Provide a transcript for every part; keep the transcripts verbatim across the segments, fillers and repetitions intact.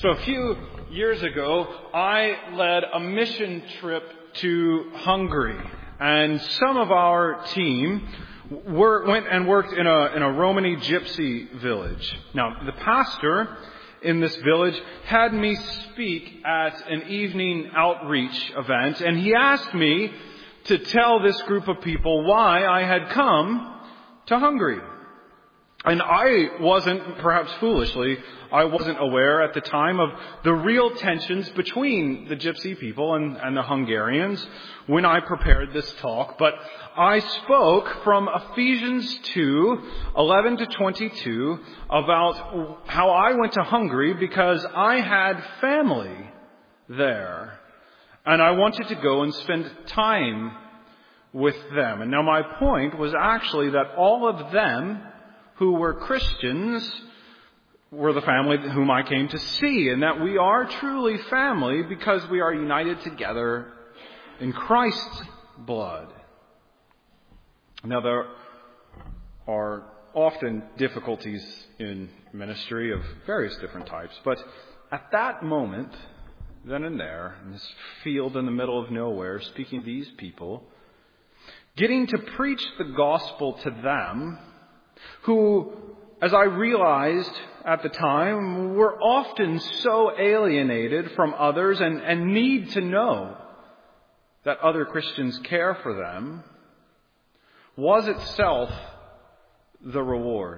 So a few years ago, I led a mission trip to Hungary, and some of our team were, went and worked in a, in a Romani gypsy village. Now, the pastor in this village had me speak at an evening outreach event, and he asked me to tell this group of people why I had come to Hungary. And I wasn't, perhaps foolishly, I wasn't aware at the time of the real tensions between the Gypsy people and, and the Hungarians when I prepared this talk. But I spoke from Ephesians two, eleven to twenty-two, about how I went to Hungary because I had family there. And I wanted to go and spend time with them. And now my point was actually that all of them who were Christians were the family whom I came to see, and that we are truly family because we are united together in Christ's blood. Now, there are often difficulties in ministry of various different types, but at that moment, then and there, in this field in the middle of nowhere, speaking to these people, getting to preach the gospel to them, who, as I realized at the time, were often so alienated from others and, and need to know that other Christians care for them, was itself the reward.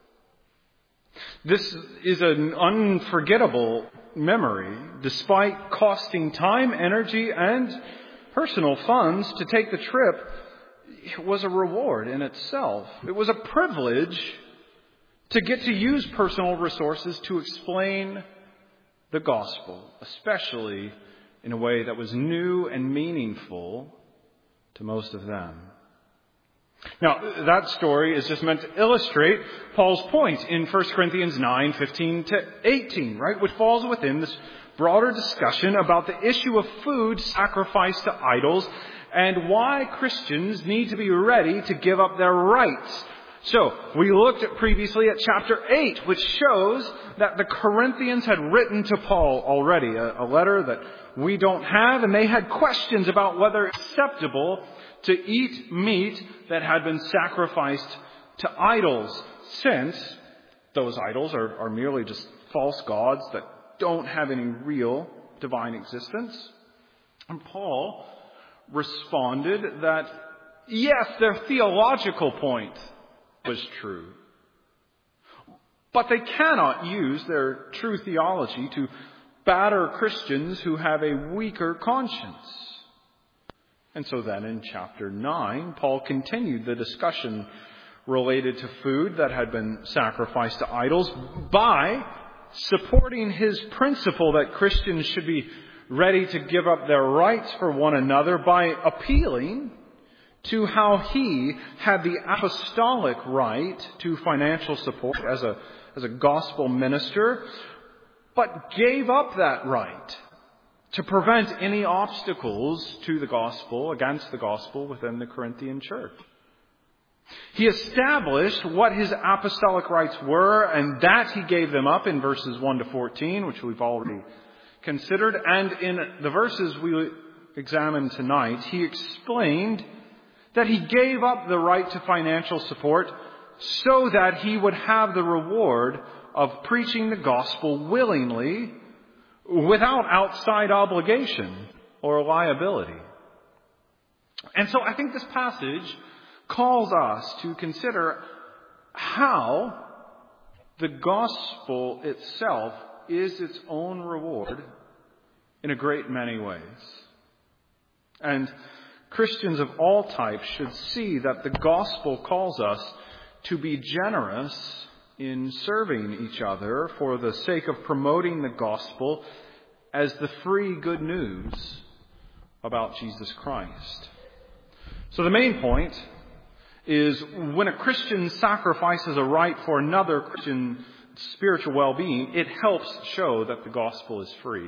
This is an unforgettable memory, despite costing time, energy, and personal funds to take the trip. It was a reward in itself. It was a privilege to get to use personal resources to explain the gospel, especially in a way that was new and meaningful to most of them. Now, that story is just meant to illustrate Paul's point in First Corinthians nine, fifteen to eighteen, right? Which falls within this broader discussion about the issue of food sacrificed to idols and why Christians need to be ready to give up their rights. So, we looked at previously at chapter eight, which shows that the Corinthians had written to Paul already, a, a letter that we don't have, and they had questions about whether it's acceptable to eat meat that had been sacrificed to idols, since those idols are, are merely just false gods that don't have any real divine existence. And Paul responded that, yes, their theological point was true, but they cannot use their true theology to batter Christians who have a weaker conscience. And so then in chapter nine, Paul continued the discussion related to food that had been sacrificed to idols by supporting his principle that Christians should be ready to give up their rights for one another by appealing to how he had the apostolic right to financial support as a, as a gospel minister, but gave up that right to prevent any obstacles to the gospel, against the gospel within the Corinthian church. He established what his apostolic rights were, and that he gave them up in verses one to fourteen, which we've already considered. And in the verses we examine tonight, he explained that he gave up the right to financial support so that he would have the reward of preaching the gospel willingly without outside obligation or liability. And so I think this passage calls us to consider how the gospel itself is its own reward in a great many ways. And Christians of all types should see that the gospel calls us to be generous in serving each other for the sake of promoting the gospel as the free good news about Jesus Christ. So the main point is when a Christian sacrifices a right for another Christian spiritual well-being, it helps show that the gospel is free.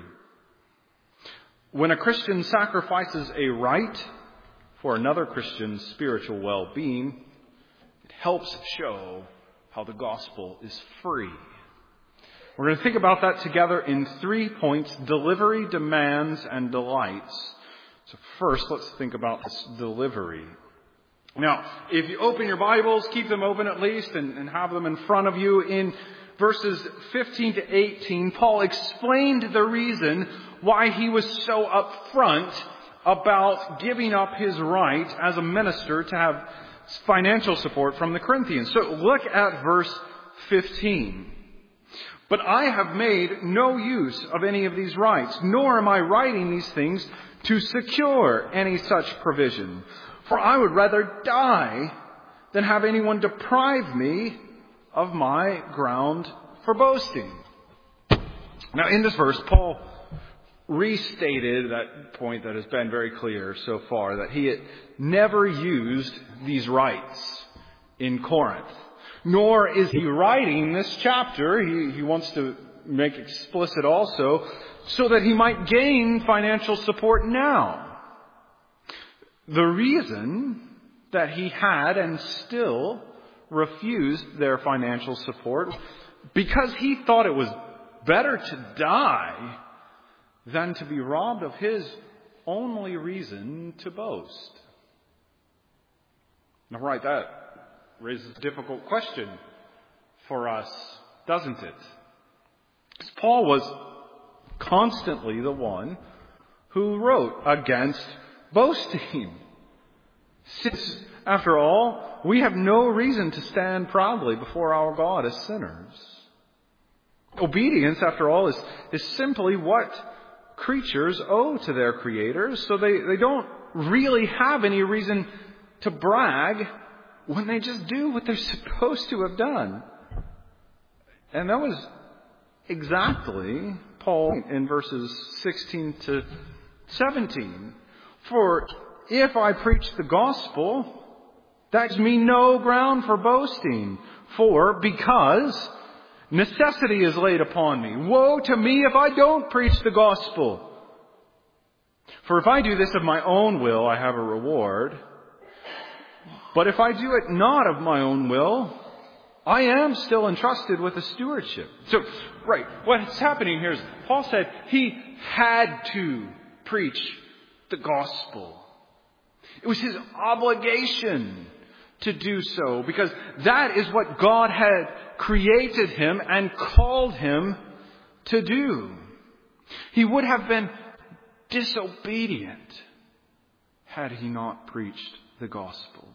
When a Christian sacrifices a right for another Christian's spiritual well-being, it helps show how the gospel is free. We're going to think about that together in three points: delivery, demands, and delights. So first, let's think about this delivery. Now, if you open your Bibles, keep them open at least, and, and have them in front of you. In verses fifteen to eighteen, Paul explained the reason why he was so upfront about giving up his right as a minister to have financial support from the Corinthians. So look at verse fifteen. But I have made no use of any of these rights, nor am I writing these things to secure any such provision. For I would rather die than have anyone deprive me of my ground for boasting. Now, in this verse, Paul restated that point that has been very clear so far, that he had never used these rights in Corinth. Nor is he writing this chapter, he, he wants to make explicit also, so that he might gain financial support now. The reason that he had and still refused their financial support, because he thought it was better to die than to be robbed of his only reason to boast. Now, right, that raises a difficult question for us, doesn't it? Because Paul was constantly the one who wrote against boasting. Since, after all, we have no reason to stand proudly before our God as sinners. Obedience, after all, is, is simply what creatures owe to their creators, so they, they don't really have any reason to brag when they just do what they're supposed to have done. And that was exactly Paul in verses sixteen to seventeen. For if I preach the gospel, that gives me no ground for boasting. For because necessity is laid upon me. Woe to me if I don't preach the gospel. For if I do this of my own will, I have a reward. But if I do it not of my own will, I am still entrusted with a stewardship. So, right, what's happening here is Paul said he had to preach the gospel. It was his obligation to do so, because that is what God had created him and called him to do. He would have been disobedient had he not preached the gospel.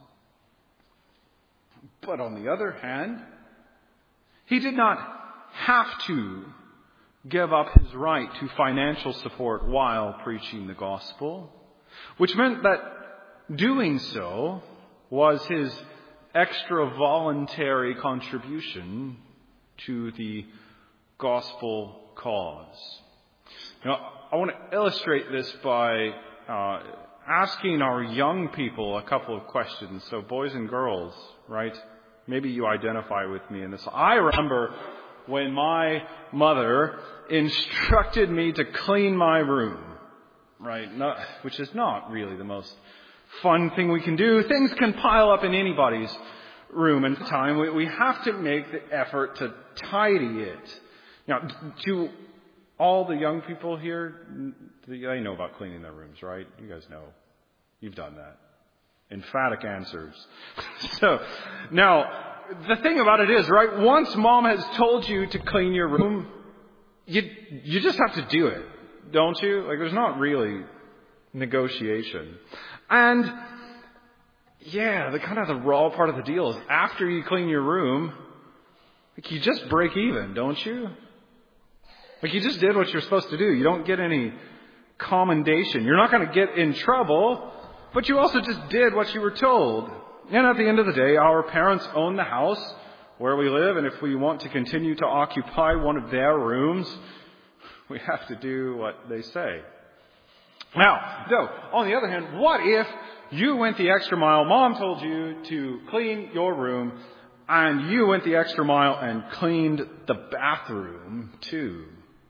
But on the other hand, he did not have to give up his right to financial support while preaching the gospel, which meant that doing so was his extra voluntary contribution to the gospel cause. Now, I want to illustrate this by uh, asking our young people a couple of questions. So boys and girls, right? Maybe you identify with me in this. I remember when my mother instructed me to clean my room, right? Not, which is not really the most fun thing we can do. Things can pile up in anybody's room, and time we, we have to make the effort to tidy it. Now, to all the young people here, they know about cleaning their rooms, right? You guys know. You've done that. Emphatic answers. So, now, the thing about it is, right, once mom has told you to clean your room, you you just have to do it, don't you? Like, there's not really negotiation. And, yeah, the kind of the raw part of the deal is after you clean your room, like, you just break even, don't you? Like, you just did what you're supposed to do. You don't get any commendation. You're not going to get in trouble, but you also just did what you were told. And at the end of the day, our parents own the house where we live, and if we want to continue to occupy one of their rooms, we have to do what they say. Now, though, on the other hand, what if you went the extra mile? Mom told you to clean your room, and you went the extra mile and cleaned the bathroom too.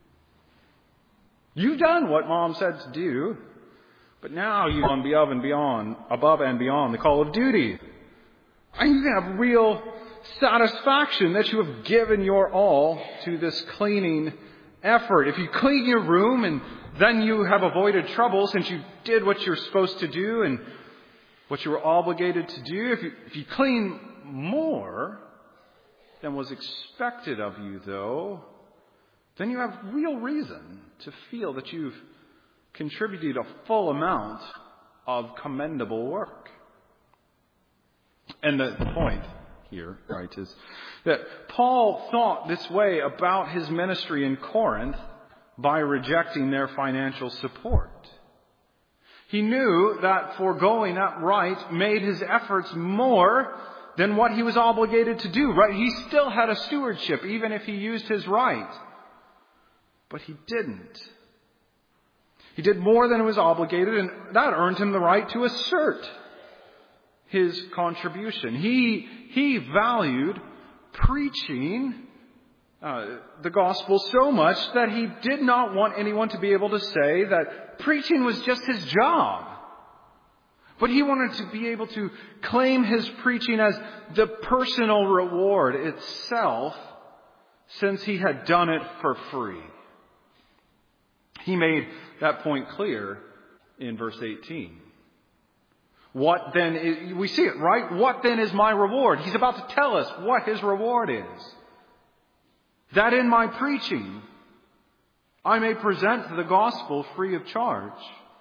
You've done what mom said to do, but now you've gone above and beyond, above and beyond the call of duty. And you can have real satisfaction that you have given your all to this cleaning effort. If you clean your room and then you have avoided trouble since you did what you're supposed to do and what you were obligated to do, if you, if you clean more than was expected of you, though, then you have real reason to feel that you've contributed a full amount of commendable work. And the, the point here, right, is that Paul thought this way about his ministry in Corinth by rejecting their financial support. He knew that foregoing that right made his efforts more than what he was obligated to do, right? He still had a stewardship, even if he used his right. But he didn't. He did more than was obligated, and that earned him the right to assert his contribution. He, he valued preaching uh, the gospel so much that he did not want anyone to be able to say that preaching was just his job. But he wanted to be able to claim his preaching as the personal reward itself, since he had done it for free. He made that point clear in verse eighteen. What then is, we see it, right? What then is my reward? He's about to tell us what his reward is. That in my preaching, I may present the gospel free of charge,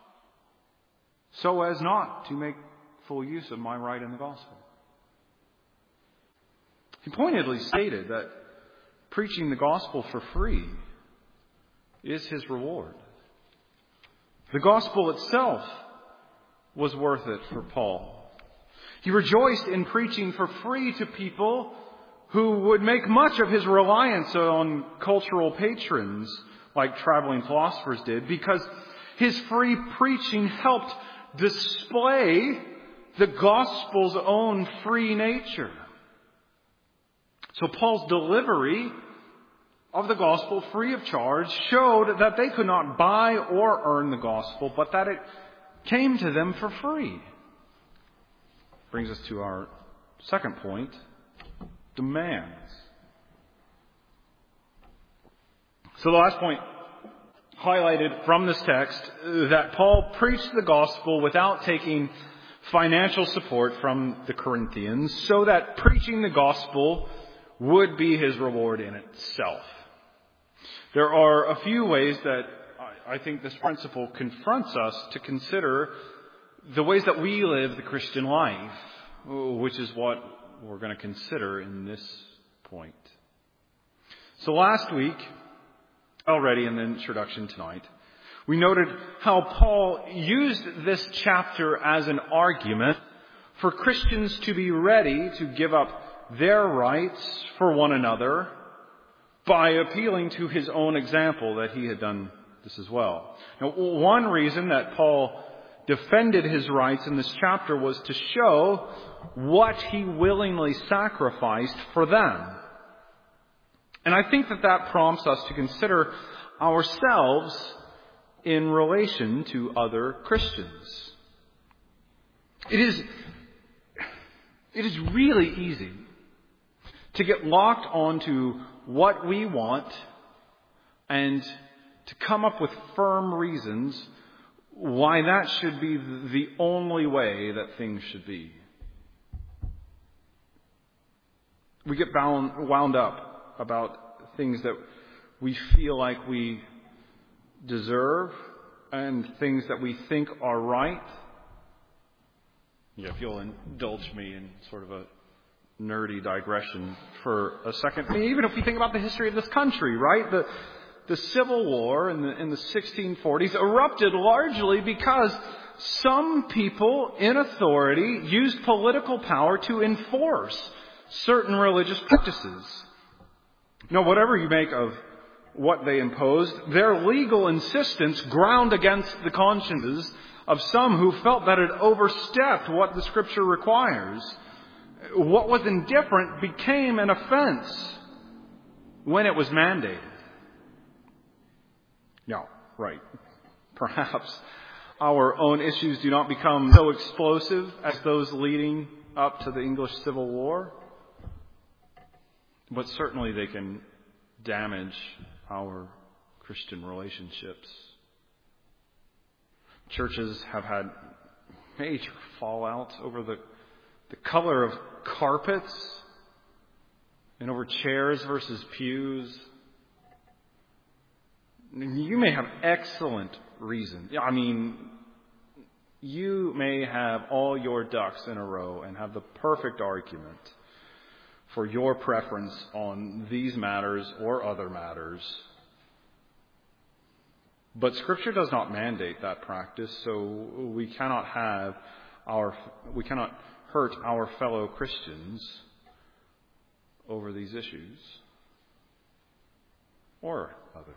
so as not to make full use of my right in the gospel. He pointedly stated that preaching the gospel for free is his reward. The gospel itself was worth it for Paul. He rejoiced in preaching for free to people who would make much of his reliance on cultural patrons, like traveling philosophers did, because his free preaching helped display the gospel's own free nature. So Paul's delivery of the gospel free of charge showed that they could not buy or earn the gospel, but that it came to them for free. Brings us to our second point, demands. So the last point highlighted from this text, that Paul preached the gospel without taking financial support from the Corinthians, so that preaching the gospel would be his reward in itself. There are a few ways that I think this principle confronts us to consider the ways that we live the Christian life, which is what we're going to consider in this point. So last week, already in the introduction tonight, we noted how Paul used this chapter as an argument for Christians to be ready to give up their rights for one another by appealing to his own example that he had done this as well. Now, one reason that Paul defended his rights in this chapter was to show what he willingly sacrificed for them. And I think that that prompts us to consider ourselves in relation to other Christians. It is, it is really easy to get locked onto what we want and to come up with firm reasons why that should be the only way that things should be. We get bound, wound up about things that we feel like we deserve and things that we think are right. Yeah, if you'll indulge me in sort of a nerdy digression for a second. I mean, even if we think about the history of this country, right? The the Civil War in the in the sixteen forties erupted largely because some people in authority used political power to enforce certain religious practices. Now, whatever you make of what they imposed, their legal insistence ground against the consciences of some who felt that it overstepped what the Scripture requires. What was indifferent became an offense when it was mandated. Now, right, perhaps our own issues do not become so explosive as those leading up to the English Civil War. But certainly they can damage our Christian relationships. Churches have had major fallout over the, the color of carpets and over chairs versus pews. You may have excellent reason. I mean, you may have all your ducks in a row and have the perfect argument for your preference on these matters or other matters. But Scripture does not mandate that practice, so we cannot have our we cannot hurt our fellow Christians over these issues or others.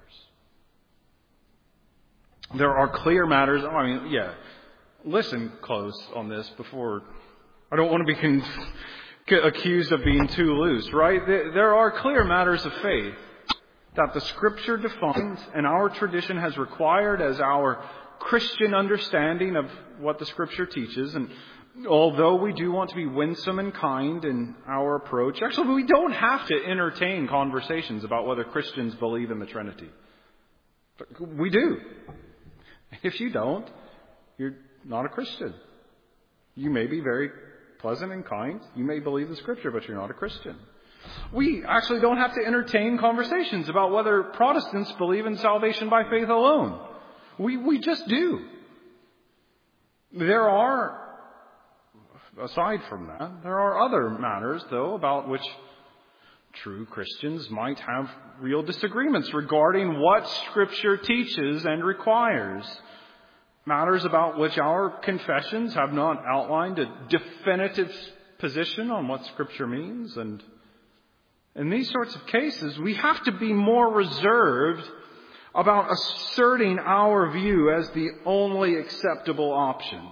There are clear matters. I mean, yeah. Listen close on this before. I don't want to be con- accused of being too loose, right? There are clear matters of faith that the Scripture defines and our tradition has required as our Christian understanding of what the Scripture teaches. And although we do want to be winsome and kind in our approach, actually we don't have to entertain conversations about whether Christians believe in the Trinity. We do. If you don't, you're not a Christian. You may be very pleasant and kind. You may believe the Scripture, but you're not a Christian. We actually don't have to entertain conversations about whether Protestants believe in salvation by faith alone. We we just do. There are, aside from that, there are other matters, though, about which true Christians might have real disagreements regarding what Scripture teaches and requires. Matters about which our confessions have not outlined a definitive position on what Scripture means. And in these sorts of cases, we have to be more reserved about asserting our view as the only acceptable option,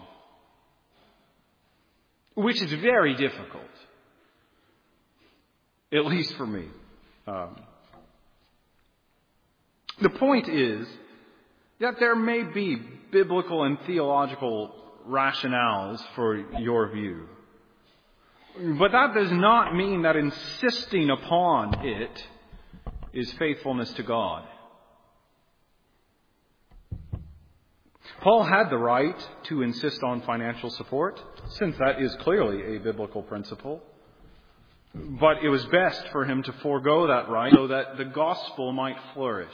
which is very difficult, at least for me. Um, the point is that there may be biblical and theological rationales for your view. But that does not mean that insisting upon it is faithfulness to God. Paul had the right to insist on financial support, since that is clearly a biblical principle. But it was best for him to forego that right so that the gospel might flourish.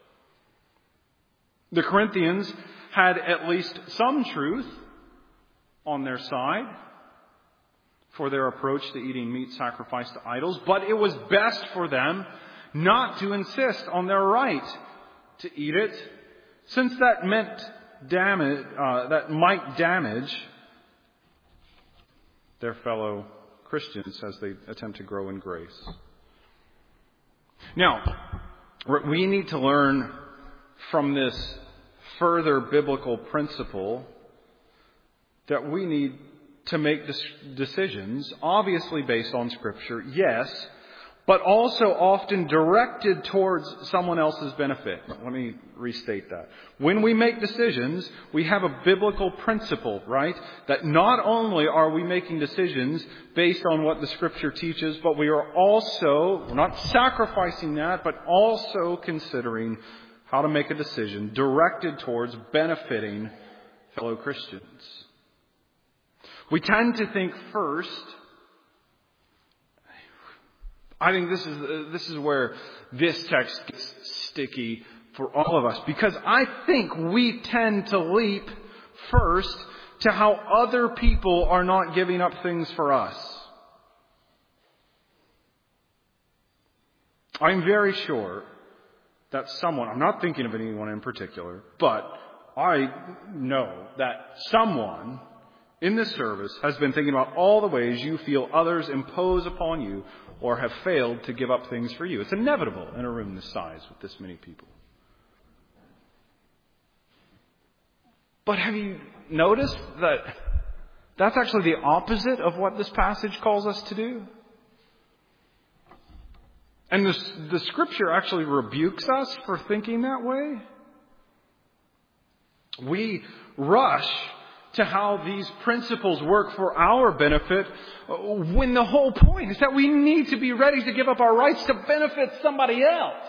The Corinthians had at least some truth on their side for their approach to eating meat sacrificed to idols, but it was best for them not to insist on their right to eat it, since that meant damage, uh, that might damage their fellow Christians as they attempt to grow in grace. Now, we need to learn from this further biblical principle that we need to make decisions, obviously based on Scripture, yes, but also often directed towards someone else's benefit. Let me restate that. When we make decisions, we have a biblical principle, right? That not only are we making decisions based on what the Scripture teaches, but we are also, we're not sacrificing that, but also considering how to make a decision directed towards benefiting fellow Christians. We tend to think first, I think this is this is where this text gets sticky for all of us, because I think we tend to leap first to how other people are not giving up things for us. I'm very sure that someone, I'm not thinking of anyone in particular, but I know that someone in this service has been thinking about all the ways you feel others impose upon you or have failed to give up things for you. It's inevitable in a room this size with this many people. But have you noticed that that's actually the opposite of what this passage calls us to do? And the, the Scripture actually rebukes us for thinking that way. We rush to how these principles work for our benefit, when the whole point is that we need to be ready to give up our rights to benefit somebody else.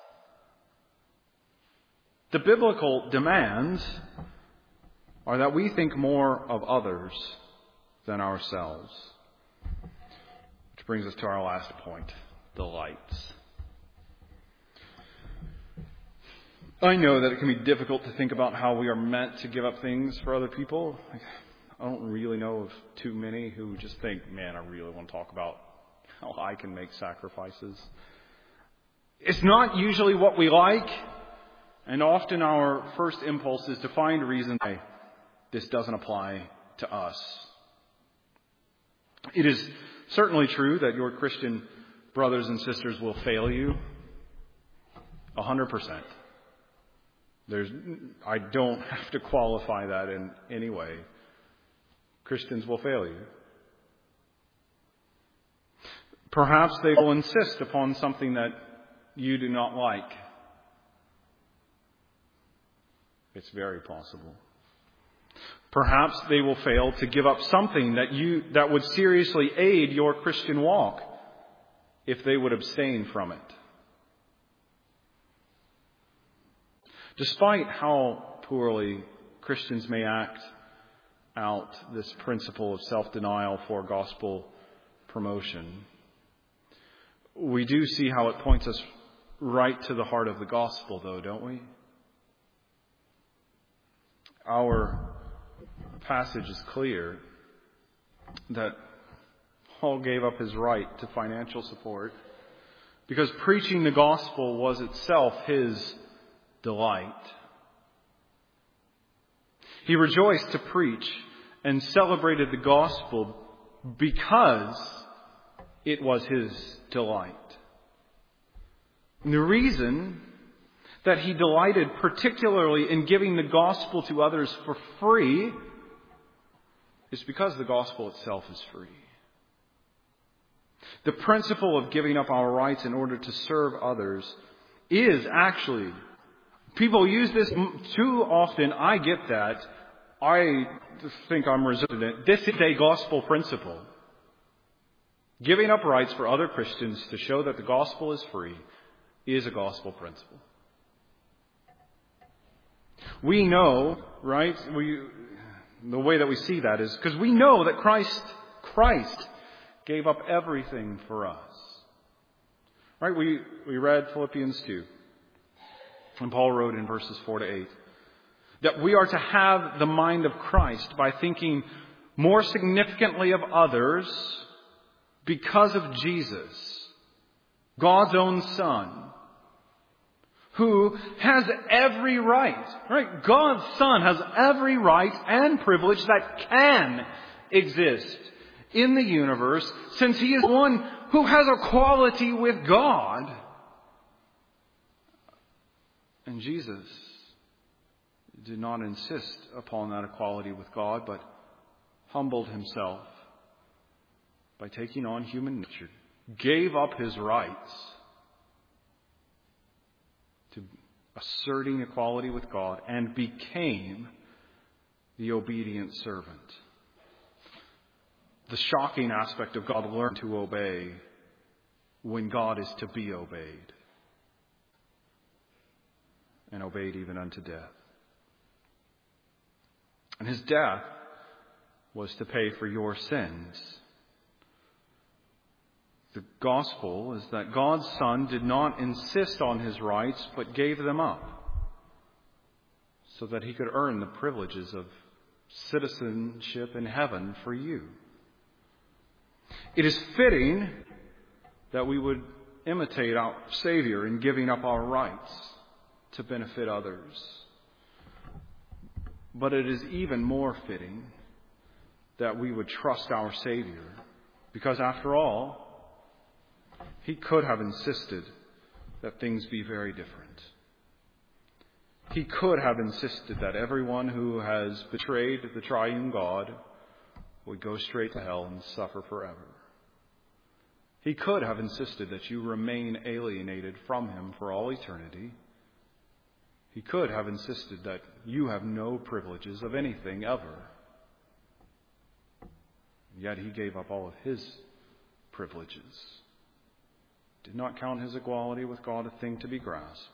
The biblical demands are that we think more of others than ourselves. Which brings us to our last point, delights. I know that it can be difficult to think about how we are meant to give up things for other people. I don't really know of too many who just think, man, I really want to talk about how I can make sacrifices. It's not usually what we like, and often our first impulse is to find reasons why this doesn't apply to us. It is certainly true that your Christian brothers and sisters will fail you a hundred percent. There's, I don't have to qualify that in any way. Christians will fail you. Perhaps they will insist upon something that you do not like. It's very possible. Perhaps they will fail to give up something that you that would seriously aid your Christian walk if they would abstain from it. Despite how poorly Christians may act out this principle of self-denial for gospel promotion, we do see how it points us right to the heart of the gospel, though, don't we? Our passage is clear that Paul gave up his right to financial support because preaching the gospel was itself his delight. He rejoiced to preach and celebrated the gospel because it was his delight. And the reason that he delighted particularly in giving the gospel to others for free is because the gospel itself is free. The principle of giving up our rights in order to serve others is actually, people use this too often. I get that. I think I'm resistant. This is a gospel principle. Giving up rights for other Christians to show that the gospel is free is a gospel principle. We know, right? We, the way that we see that is because we know that Christ, Christ gave up everything for us. Right? We, we read Philippians two. And Paul wrote in verses four to eight that we are to have the mind of Christ by thinking more significantly of others because of Jesus, God's own Son, who has every right, right? God's Son has every right and privilege that can exist in the universe, since he is one who has equality with God. And Jesus did not insist upon that equality with God, but humbled himself by taking on human nature, gave up his rights to asserting equality with God, and became the obedient servant. The shocking aspect of God learned to obey when God is to be obeyed, and obeyed even unto death. And his death was to pay for your sins. The gospel is that God's Son did not insist on his rights, but gave them up so that he could earn the privileges of citizenship in heaven for you. It is fitting that we would imitate our Savior in giving up our rights to benefit others. But it is even more fitting that we would trust our Savior, because after all, he could have insisted that things be very different. He could have insisted that everyone who has betrayed the triune God would go straight to hell and suffer forever. He could have insisted that you remain alienated from him for all eternity. He could have insisted that you have no privileges of anything ever. Yet he gave up all of his privileges. Did not count his equality with God a thing to be grasped.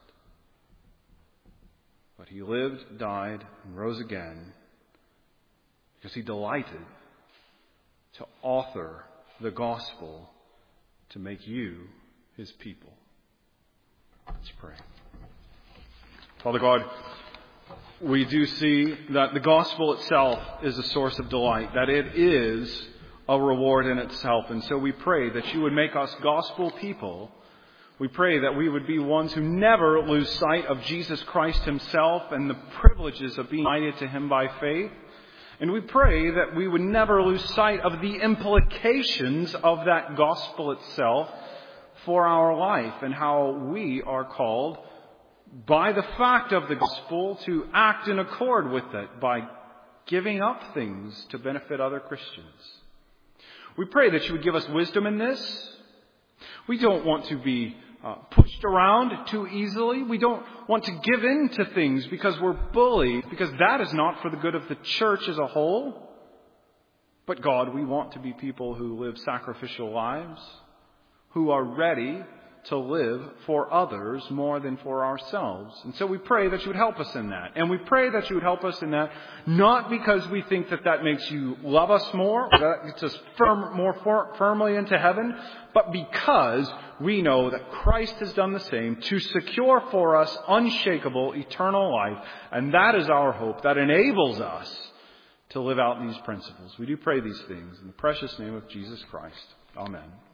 But he lived, died, and rose again because he delighted to author the gospel to make you his people. Let's pray. Father God, we do see that the gospel itself is a source of delight, that it is a reward in itself. And so we pray that you would make us gospel people. We pray that we would be ones who never lose sight of Jesus Christ himself and the privileges of being united to him by faith. And we pray that we would never lose sight of the implications of that gospel itself for our life and how we are called by the fact of the gospel to act in accord with it by giving up things to benefit other Christians. We pray that you would give us wisdom in this. We don't want to be uh, pushed around too easily. We don't want to give in to things because we're bullied, because that is not for the good of the church as a whole. But God, we want to be people who live sacrificial lives, who are ready to live for others more than for ourselves. And so we pray that you would help us in that. And we pray that you would help us in that, not because we think that that makes you love us more, or that gets us firm, more for, firmly into heaven, but because we know that Christ has done the same to secure for us unshakable eternal life. And that is our hope that enables us to live out these principles. We do pray these things in the precious name of Jesus Christ. Amen.